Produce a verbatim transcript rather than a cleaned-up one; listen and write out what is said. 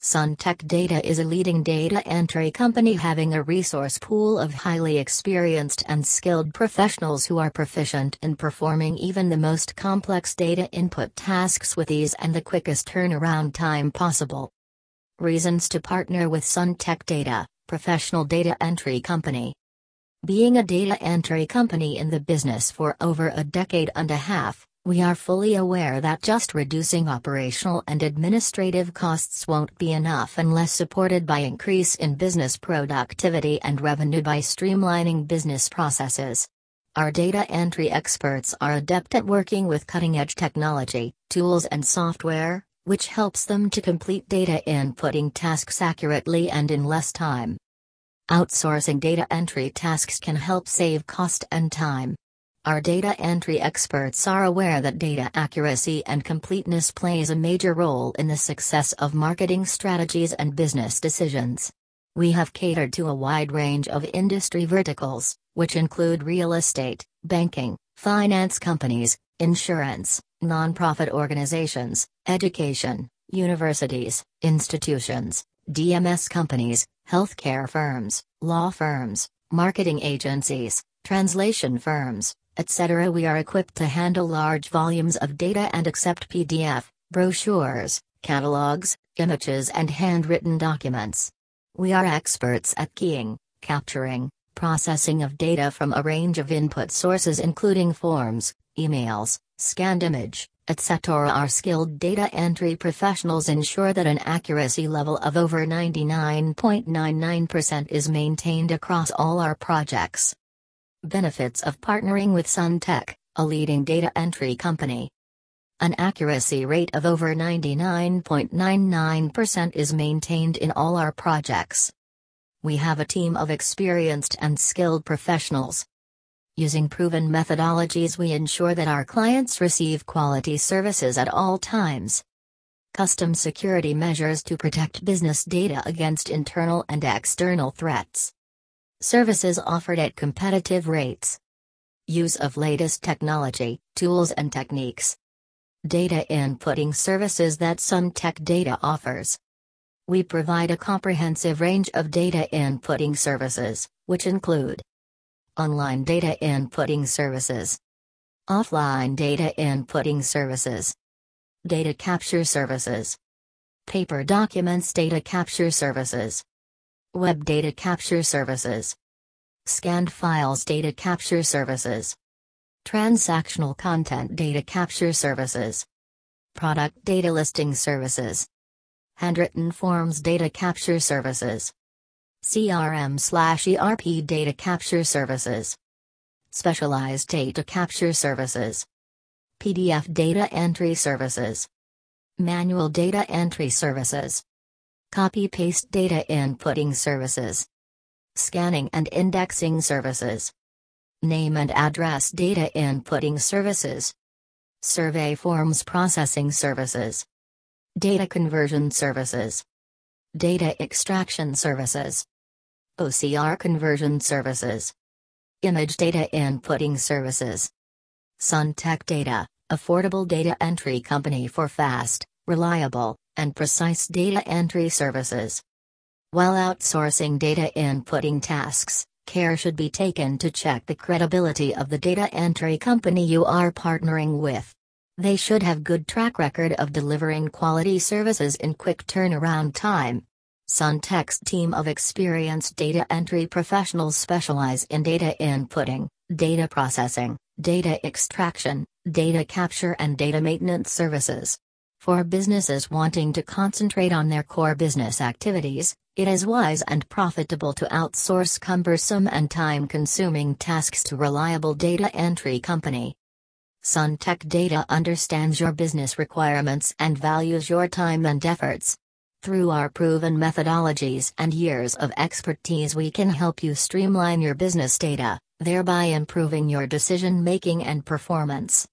Suntech Data is a leading data entry company having a resource pool of highly experienced and skilled professionals who are proficient in performing even the most complex data input tasks with ease and the quickest turnaround time possible. Reasons to partner with Suntech Data, professional data entry company. Being a data entry company in the business for over a decade and a half, we are fully aware that just reducing operational and administrative costs won't be enough unless supported by increase in business productivity and revenue by streamlining business processes. Our data entry experts are adept at working with cutting-edge technology, tools and software, which helps them to complete data inputting tasks accurately and in less time. Outsourcing data entry tasks can help save cost and time. Our data entry experts are aware that data accuracy and completeness plays a major role in the success of marketing strategies and business decisions. We have catered to a wide range of industry verticals, which include real estate, banking, finance companies, insurance, nonprofit organizations, education, universities, institutions, D M S companies, healthcare firms, law firms, marketing agencies, translation firms, et cetera. We are equipped to handle large volumes of data and accept P D F, brochures, catalogs, images and handwritten documents. We are experts at keying, capturing, processing of data from a range of input sources including forms, emails, scanned image, et cetera. Our skilled data entry professionals ensure that an accuracy level of over ninety-nine point nine nine percent is maintained across all our projects. Benefits of partnering with Suntech, a leading data entry company. An accuracy rate of over ninety-nine point nine nine percent is maintained in all our projects. We have a team of experienced and skilled professionals. Using proven methodologies, we ensure that our clients receive quality services at all times. Custom security measures to protect business data against internal and external threats. Services offered at competitive rates. Use of latest technology, tools and techniques. Data inputting services that Suntech Data offers. We provide a comprehensive range of data inputting services, which include online data inputting services, offline data inputting services, data capture services, paper documents data capture services, web data capture services, scanned files data capture services, transactional content data capture services, product data listing services, handwritten forms data capture services, C R M slash E R P data capture services, specialized data capture services, P D F data entry services, manual data entry services, copy-paste data inputting services, scanning and indexing services, name and address data inputting services, survey forms processing services, data conversion services, data extraction services, O C R conversion services, image data inputting services. Suntech Data, affordable data entry company for fast, reliable, and precise data entry services. While outsourcing data inputting tasks, care should be taken to check the credibility of the data entry company you are partnering with. They should have good track record of delivering quality services in quick turnaround time. Suntech's team of experienced data entry professionals specialize in data inputting, data processing, data extraction, data capture and data maintenance services. For businesses wanting to concentrate on their core business activities, it is wise and profitable to outsource cumbersome and time-consuming tasks to reliable data entry company. Suntech Data understands your business requirements and values your time and efforts. Through our proven methodologies and years of expertise, we can help you streamline your business data, thereby improving your decision-making and performance.